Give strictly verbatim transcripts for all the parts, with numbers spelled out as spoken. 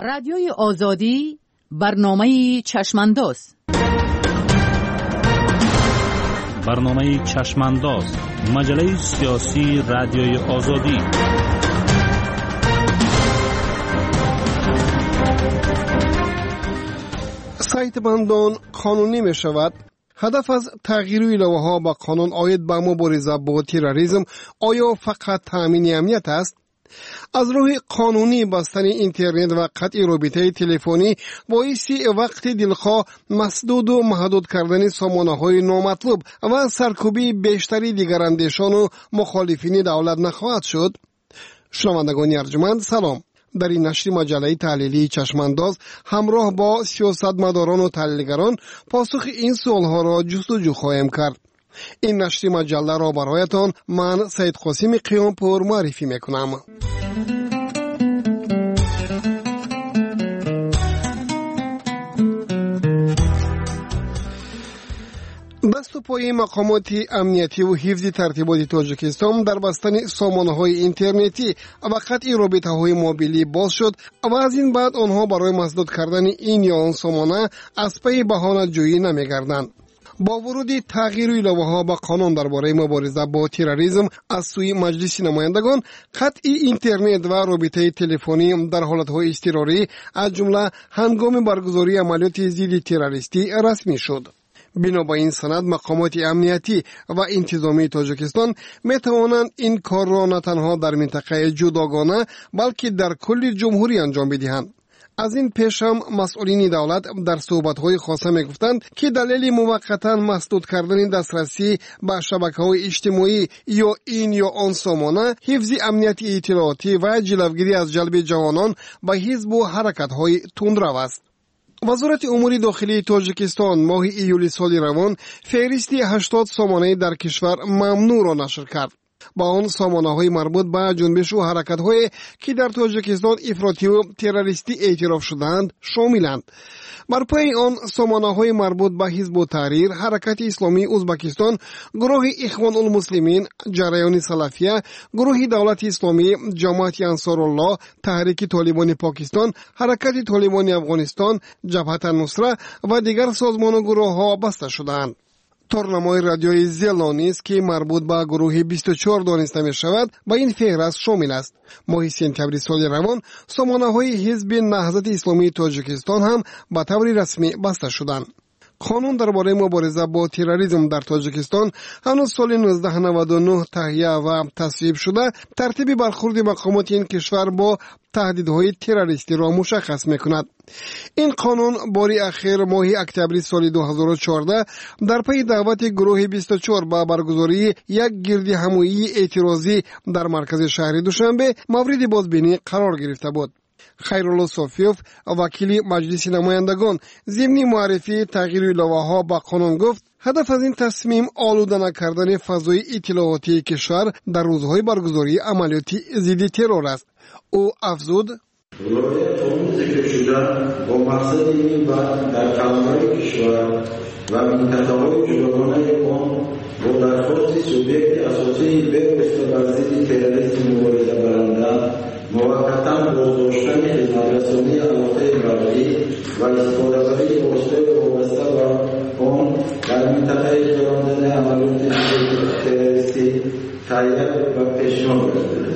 رادیوی آزادی برنامه چشمانداز. برنامه چشمانداز، مجله سیاسی رادیوی آزادی. سایت بندان قانونی می شود. هدف از تغییر ایلاوه ها با قانون آید به مبارزه با تروریسم آیا فقط تامین امنیت است؟ از روی قانونی بستن اینترنت و قطع رابطه تلفنی باعث وقت دلخواه مسدود و محدود کردن سامانه های نامطلوب و سرکوبی بیشتری دیگر اندیشان و مخالفین دولت نخواهد شد. شنوندگان ارجمند سلام. در این نشر مجله تحلیلی چشمانداز همراه با سیاستمداران و تحلیلگران پاسخ این سوالها را جستجو خواهیم کرد. این نشر مجله را برایتان من سید قاسم قیامپور معرفی میکنم. دست و پای مقامات امنیتی و حفظ ترتیبات تاجیکستان در بستن سامانه‌های اینترنتی و قطع رابطه‌های موبیلی باز شد و از این بعد آنها برای مسدود کردن این یا آن سامانه از پی بهانه جویی نمی‌گردند. با ورود تغییر ایلاوه‌ها با قانون درباره مبارزه با تروریسم از سوی مجلس نمایندگان، قطع اینترنت و رابطه تلفنی در حالت‌های اضطراری از جمله هنگام برگزاری عملیات ضد تروریستی رسمی شد. بنا به این سند مقامات امنیتی و انتظامی تاجیکستان می توانند این کار را نه تنها در منطقه جداگانه بلکه در کل جمهوری انجام بدهند. از این پیش هم مسئولین دولت در صحبت‌های خاصه می‌گفتند که دلیل موقتا مسدود کردن دسترسی به شبکه‌های اجتماعی یا این یا آن سامانه حفظ امنیت اطلاعاتی و جلوگیری از جلب جوانان به حزب و حرکت‌های تندرو است. وزارت امور داخلی تاجیکستان ماه ایولی سال روان فهرست هشتاد سامانه در کشور ممنوع را نشر کرد. با آن سامانه‌های مربوط به جنبش و حرکت‌های که در تاجیکستان افراطی و تروریستی اعتراف شدند شاملند. بر پای آن سامانه‌های مربوط به حزب التحریر، حرکت اسلامی ازبکستان، گروه اخوان المسلمین، جریان سلفیه، گروه دولت اسلامی، جماعت انصارالله، تحریک طالبان پاکستان، حرکت طالبان افغانستان، جبهت النصره و دیگر سازمان و گروه‌ها بسته شدند. تورنمای رادیوی زیلانی است که مربوط به گروه بیست و چهار دانسته می شود با این فهرست شامل است. ماه سپتامبر سال روان سامانه‌های حزب نهضت اسلامی تاجیکستان هم به طور رسمی بسته شدند. قانون درباره مبارزه با تروریسم در تاجیکستان هنوز سال نوزده نود و نه تهیه و تصویب شده ترتیب برخورد مقامات این کشور با تهدیدهای تروریستی را مشخص می‌کند. این قانون باری اخیر ماه اکتبر سال دو هزار و چهارده در پی دعوت گروه بیست و چهار با برگزاری یک گرد همایی اعتراضی در مرکز شهر دوشنبه مورد بازبینی قرار گرفته بود. خیرالله صافیوف وکیل مجلس نمایندگان ضمن معرفی تغییر ایلاوه‌ها با قانون گفت هدف از این تصمیم آلوده نکردن فضای اطلاعاتی کشور در روزهای برگزاری عملیات ضد ترور است. او افزود ولایت آموز ذکر شده با مقصد این بعد در قانون‌های کشور و منطقه‌های جداگانه آن با درخواست سوبیکت اساسی بایسته بر ضد تروریسم مبارزه برنده موقتا بازداشتن خدمترسانی علاقه مردی و استفاده‌بری واسطه وابسته به آن در منطقه جداگانه عملیات تروریستی تهیه و پیشنهاد کرده.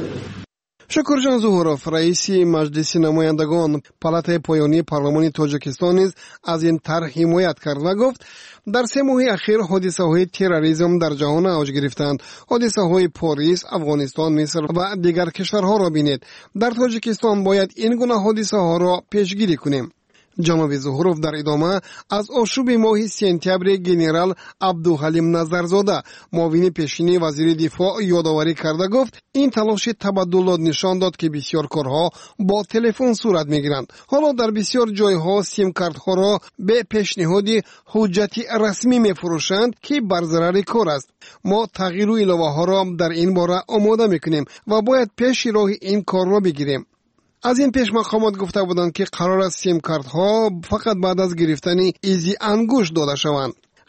شکرجان زهوروف رئیس مجلس نمایندگان پالاتای پایانی پارلمان تاجیکستان نیز از این طرح حمایت کرد و گفت در سه ماه اخیر حادثه های تروریسم در جهان اوج گرفتند. حادثه های پاریس، افغانستان، مصر و دیگر کشورها را بینید. در تاجیکستان باید این گونه حادثه ها را پیشگیری کنیم. جناب زهوروف در ادامه از آشوب ماه سپتامبر گنرال عبدالحلیم نظرزاده معاون پیشین وزیر دفاع یادآوری کرده گفت این تلاش تبدل نشان داد که بسیار کارها با تلفن صورت میگیرند. حالا در بسیار جایها سیم کارت ها را به پیشنهاد حجتی رسمی میفروشند که بر ضرر کار است. ما تغییر ایلاوه ها را در این باره آماده میکنیم و باید پیش راه این کار را بگیریم. از این پیش مقامات گفته بودند که قرار است سیم کارت ها فقط بعد از گرفتن ایزی انگشت داده شوند.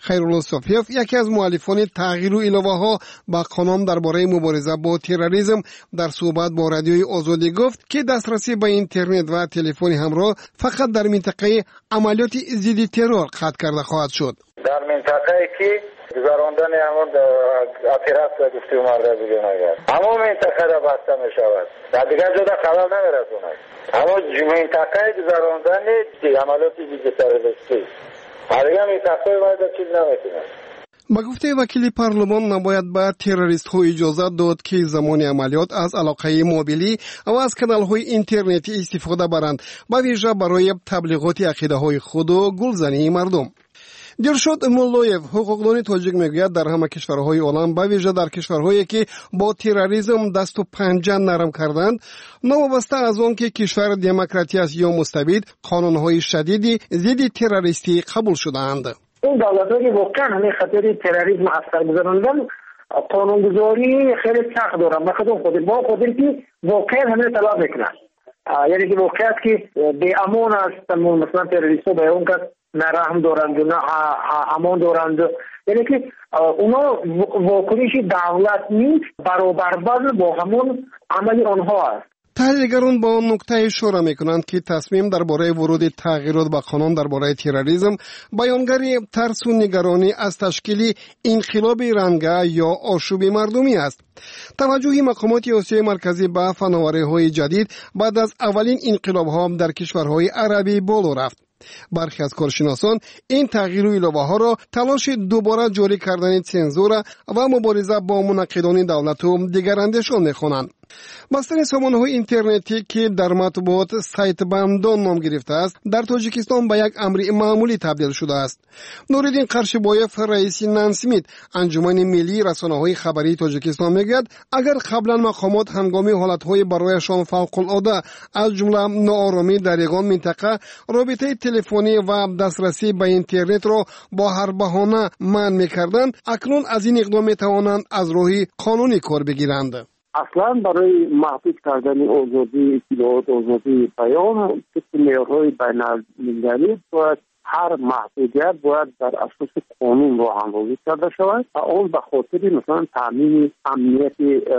خیرالله صافیف یکی از مؤلفان تغییر و الهه‌ها با قانون درباره مبارزه با تروریسم در صحبت با رادیوی آزادی گفت که دسترسی به اینترنت و تلفن همراه فقط در منطقه عملیات ضد ترور قطع کرده خواهد شد. در منطقه‌ای که گذراندن همون اپیرات و گفتی اومده بگه نگرد همون منطقه را بسته می شود در دیگر جدا خبر نمیرسوند. همون منطقه گذراندن عملیات ضد تروریستی دیگر منطقه باید چیز نمیتونه. با گفته وکیل پارلمان نباید به تروریست ها اجازه داد که زمان عملیات از علاقه موبیلی و از کانال های اینترنتی استفاده برند با ویژه برای تبلیغات عقیده های خود و گلزنی مردم. دلشاد مولویف حقوقدان تاجیک میگوید در همه کشورهای عالم با ویژه در کشورهایی که با تروریسم دست و پنجه نرم کردند نوابسته از آن که کشور دموکراتی است یا مستبد قانونهای شدیدی ضد تروریستی قبول شدهاند. این دولت‌هایی که واقعا همه خطر تروریسم اثر گذراندن قانونگذاری خیلی سخت دارن مثلا خود با خودی که واقعا همه طلب میکنن یعنی که واقعیت که به امان است مثلا تروریست‌ها به اون کس نه رحم دارند و نه امان دارند یعنی که اونا واکنش دولت نیست برابر با همون عمل آنها است. تحلیلگران با اون نکته اشاره میکنند که تصمیم درباره ورود تغییرات به قانون درباره تروریسم بیانگری ترس و نگرانی از تشکیل انقلاب رنگه یا آشوب مردمی است. توجه مقامات آسیای مرکزی به فناوری‌های جدید بعد از اولین انقلاب‌ها در کشورهای عربی بالا رفت. برخی از کارشناسان این تغییر و الهه‌ها را تلاش دوباره جاری کردن سانسور و مبارزه با منقدان دولت و دیگراندیشان می‌خوانند. بستن سامانه‌های اینترنتی که در مطبوعات سایت بندان نام گرفته است در تاجیکستان به یک امر معمولی تبدیل شده است. نوردین قرشبایف رئیس نانسمیت انجمن ملی رسانه‌های خبری تاجیکستان میگوید اگر قبلا مقامات هنگامی حالت‌های برایشان فوق‌العاده از جمله ناآرامی در یگان منطقه رابطه تلفنی و دسترسی به اینترنت را با هر بهانه منع می‌کردند اکنون از این اقدام می‌توانند از راه قانونی کار بگیرند. اصلا برای محدود کردن آزادی اطلاعات آزادی بیان طبق معیارهای بین‌المللی باید هر محدودیت باید در اساس قانون راه‌اندازی کرده شود و آن به خاطر مثلا تامین امنیت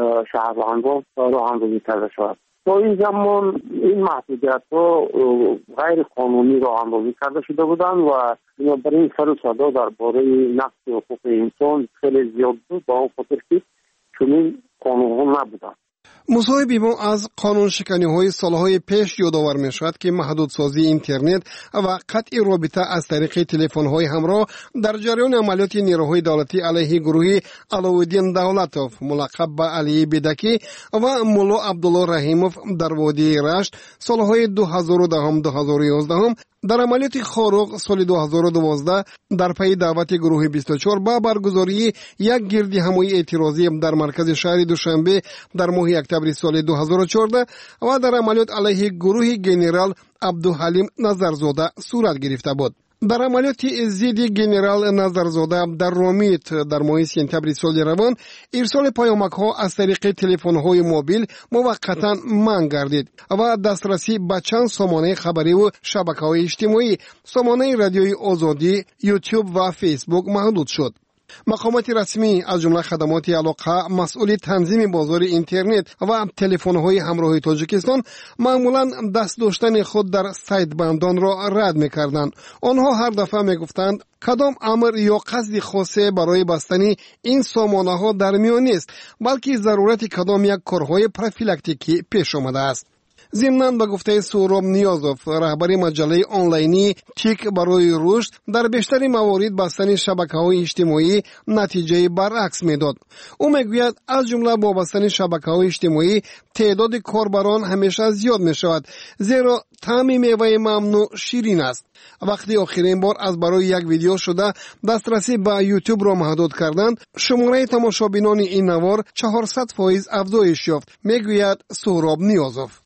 شهروندان راه‌اندازی کرده شود. تا این زمان این محدودیت ها غیر قانونی راه‌اندازی کرده شده بودند و بنابراین سر و صدا درباره نقض حقوق انسان خیلی زیاد بود با اون خاطر که چنین قانون نبودند. مصاحبه ما از قانون شکنی های سالهای پیش یادآور می شود که محدودسازی اینترنت و قطع رابطه از طریق تلفن های همراه در جریان عملیات نیروهای دولتی علیه گروه علاءالدین دولتوف ملقب به علی بدکی و مولا عبدالله رحیموف در وادی رشت سالهای دو هزار و ده دو هزار و یازده در عملیات خاروق سال دو هزار و دوازده در پی دعوت گروه بیست و چهار با برگزاری یک گردی همایی اعتراضی در مرکز شهر دوشنبه در ماه اکتبر سال دو هزار و چهارده و در عملیات علیه گروه گنرال عبدالحلیم نظرزاده صورت گرفته بود. در عملیات ضد گنرال نظرزاده در رومیت در ماه سپتامبر سال روان ارسال پیامک ها از طریق تلفن های موبیل موقتا منع گردید و دسترسی به چند سامانه خبری و شبکه های اجتماعی سامانه رادیوی آزادی، یوتیوب و فیسبوک محدود شد. مقامات رسمی از جمله خدمات علاقه مسئول تنظیم بازار اینترنت و تلفن‌های همراه تاجیکستان معمولاً دست داشتن خود در سایت بندان را رد می‌کردند. آنها هر دفعه می‌گفتند کدام امر یا قصد خاصه برای بستن این سامانه‌ها در میان نیست، بلکه ضرورت کدام یک کارهای پروفیلاکتیکی پیش آمده است. ضمناً به گفته سهراب نیازوف رهبر مجله آنلاینی تیک برای رشد در بیشتر موارد بستن شبکه‌های اجتماعی نتیجه برعکس میداد. او میگوید از جمله با بستن شبکه‌های اجتماعی تعداد کاربران همیشه زیاد می شود زیرا طعم میوه ممنوع شیرین است. وقتی آخرین بار از برای یک ویدیو شده دسترسی به یوتیوب را محدود کردند شماره تماشابینان این نوار چهارصد فیصد افزایش یافت میگوید سهراب نیازوف.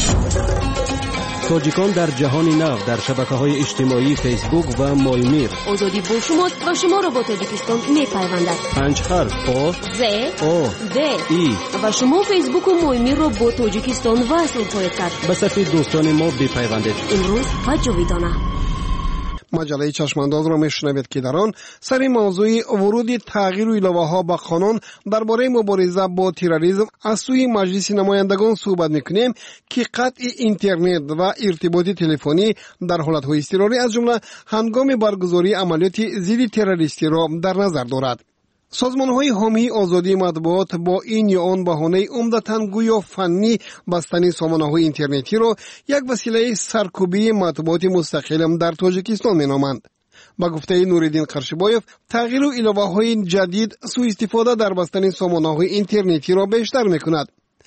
تاجیکان در جهان نو در شبکه‌های اجتماعی فیسبوک و مایمیر آزادی با شماست و شما را با تاجیکستان می‌پیوندد. پنج حرف آ ز او د ای و شما فیسبوک و مایمیر را با تاجیکستان وصل خواهید کرد. به صفحه دوستان ما بپیوندید. امروز و جاویدانه. مجله چشمانداز را میشنوید که در آن سر موضوع ورود تغییر و ایله‌ها به قانون درباره مبارزه با تروریسم از سوی مجلس نمایندگان صحبت میکنیم که قطع اینترنت و ارتباط تلفنی در حالت‌های اضطراری از جمله هنگام برگزاری عملیات ضد تروریستی را در نظر دارد. سازمان‌های حامی آزادی مطبوعات با این یا آن بهانه عمدتاً گویا فنی بستن سامانه‌های اینترنتی را یک وسیله سرکوبی مطبوعات مستقل در تاجیکستان می‌نامند. با گفته نوریدین قرشبایف، تغییر و ایله‌های جدید سوء استفاده در بستن سامانه‌های اینترنتی را بیشتر می‌کند.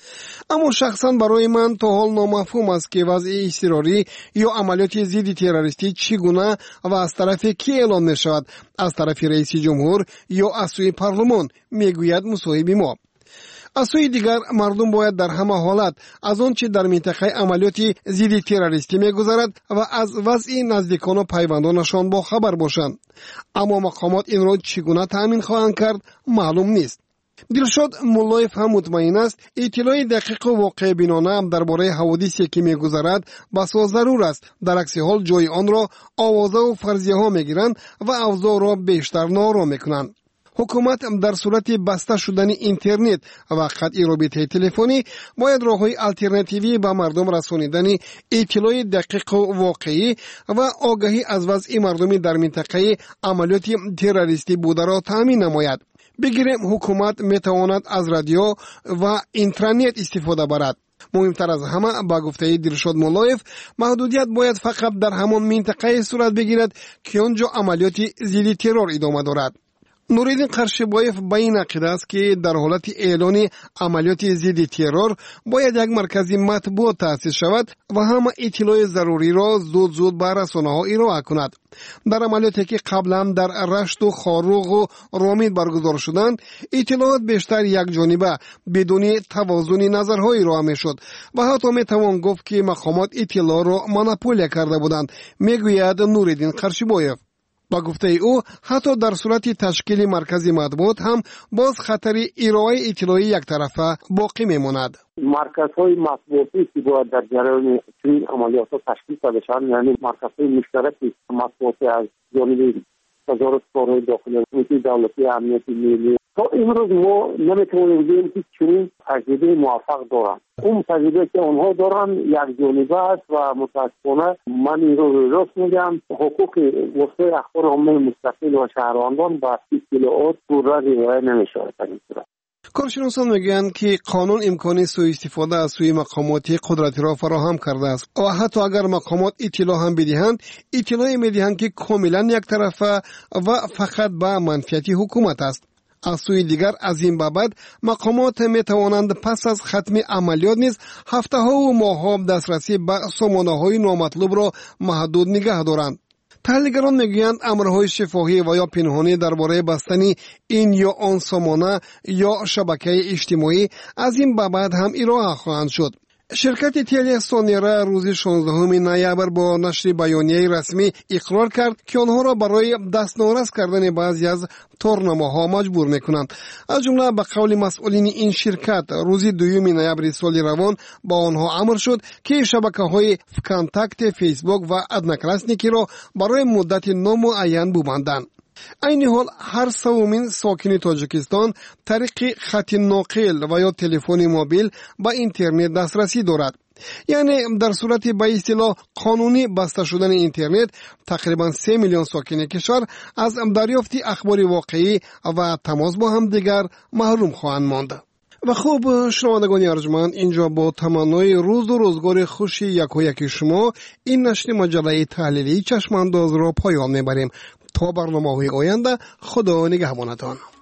اما شخصا برای من تا حال نامفهوم است که وضع اضطراری یا عملیات ضد تروریستی چگونه و از طرف کی اعلان می شود، از طرف رئیس جمهور یا از سوی پارلمان، میگوید مصاحب ما. از سوی دیگر مردم باید در همه حالت از آنچه در منطقه عملیات ضد تروریستی میگذرد و از وضع نزدیکان و پیوندانشان با خبر باشند. اما مقامات این را چگونه تأمین خواهند کرد معلوم نیست. دلشاد مولایف هم مطمئن است اطلاع دقیق و واقع بینانه درباره حوادثی که میگذرد بسیار ضرور است. در عکس حال جای آن را آوازه و فرضیه ها میگیرند و اوضاع را بیشتر ناروا میکنند. حکومت در صورت بسته شدن اینترنت و قطع رابطه تلفنی باید راه‌های آلترناتیوی به مردم رسانیدن اطلاع دقیق و واقعی و آگاهی از وضع مردمی در منطقه عملیات تروریستی بوده را تامین نماید. بگیریم حکومت میتواند از رادیو و اینترنت استفاده برد. مهمتر از همه با گفته دلشاد مولایف، محدودیت باید فقط در همان منطقه صورت بگیرد که آنجا عملیات ضد ترور ادامه دارد. نوریدین قرشبایف به این عقیده است که در حالت اعلان عملیات ضد ترور باید یک مرکز مطبوعات تأسیس شود و همه اطلاع ضروری را زود زود به رسانه‌ها ارائه کند. در عملیاتی که قبلا در رشت و خاروغ و رامید برگزار شدند، اطلاعات بیشتر یک جانبه بدون توازن نظرهای ارائه میشد و حتی میتوان گفت که مقامات اطلاع را مونوپول کرده بودند، میگوید نوریدین قرشبایف. با گفته او حتی در صورت تشکیل مرکز مطبوعات هم باز خطر ارائه اطلاعی یک طرفه باقی میماند. مرکزهای مطبوعاتی که باید در جریان چنین عملیات تشکیل شده شوند، یعنی مرکزهای مشترک مطبوعاتی از جانب وزارت کارهای داخلی، کمیته دولتی امنیت ملی، تا امروز ما نمیتونیم بگیم که چنین تجربه موفق دارند. اون تجربه که آنها دارن یک جانبه است و متاسفانه من این رو راست میگم، حقوق وسایل اخبار عامه مستقل و شهروندان با اطلاعات پورا رعایت نمی‌شود. کارشناسان میگویند که قانون امکان سوء استفاده از سوی مقامات قدرتی را فراهم کرده است و حتی اگر مقامات اطلاع هم بدهند، اطلاع میدهند که کاملا یک طرفه و فقط به منفعت حکومت است. از سوی دیگر از این بابت مقامات می توانند پس از ختم عملیات نیز هفته ها و ماه ها دسترسی به سامانه های نامطلوب را محدود نگه دارند. تحلیلگران میگویند امرهای شفاهی و یا پنهانی درباره بستن این یا آن سامانه یا شبکه اجتماعی از این بابت هم ارائه خواهند شد. شرکت تلی سونیرا روز شانزدهم نوامبر با نشر بیانیه رسمی اقرار کرد که آنها را برای دستنوارس کردن بعضی از تورنماها مجبور میکنند. از جمله به قول مسئولین این شرکت روز دوم نوامبر سال روان با آنها امر شد که شبکه‌های کانتاکت، فیسبوک و ادناکلاسنیکی را برای مدت نامعین ببندند. این حال هر سومین ساکن تاجیکستان طریق خط ناقل و یا تلفن موبیل با اینترنت دسترسی دارد. یعنی در صورت به اصطلاح قانونی بسته شدن اینترنت، تقریبا سه میلیون ساکن کشور از دریافت اخبار واقعی و تماس با هم دیگر محروم خواهند ماند. و خوب شنوندگان ارجمند، اینجا با تمنای روز و روزگار خوش یک و یک شما این نشر مجله تحلیلی چشمانداز را پایان میبریم. تا برنامه‌های آینده، خدا نگهبانتان.